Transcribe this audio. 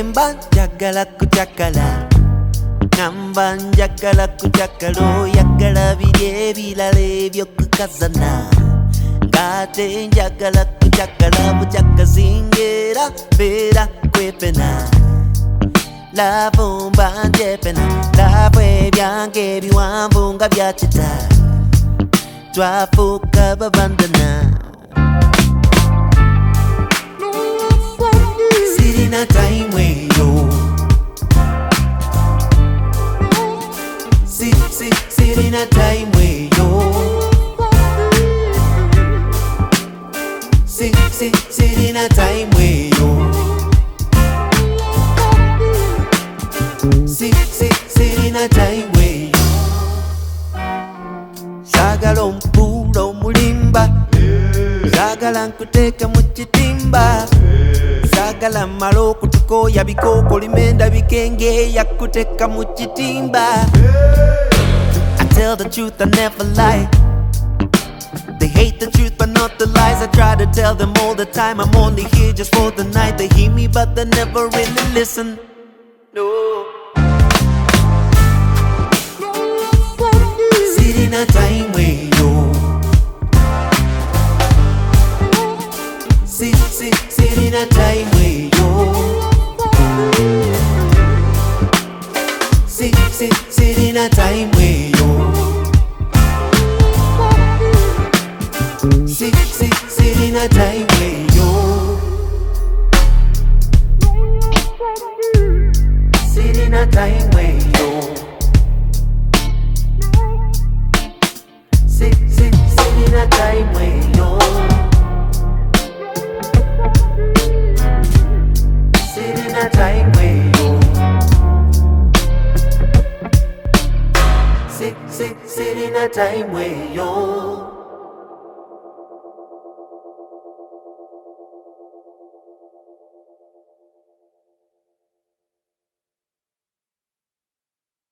Nemba njagala kujakala ngamba njagala kujakala oyagala biri ebirala ebyokukazana ngate njagala kujakala bujakazingera beera kwepena lavo mbanjepena lavo ebyange ebiwanvu nga byakita twafuuka babandana sirina time eyo sirina time eyo sirina time eyo sirina time eyo sagala omupuula omulimba sagala nkuteeka mu kitimba sagala mmala okutukooya bikooko limenda bikenge yakuteka mu kitimba I tell the truth, I never lie. They hate the truth but not the lies. I try to tell them all the time I'm only here just for the night. They hear me but they never really listen. No. Sirina time eyo sirina time eyo sirina time eyo sirina time eyo sirina time eyo sirina time eyo sirina time eyo sirina time eyo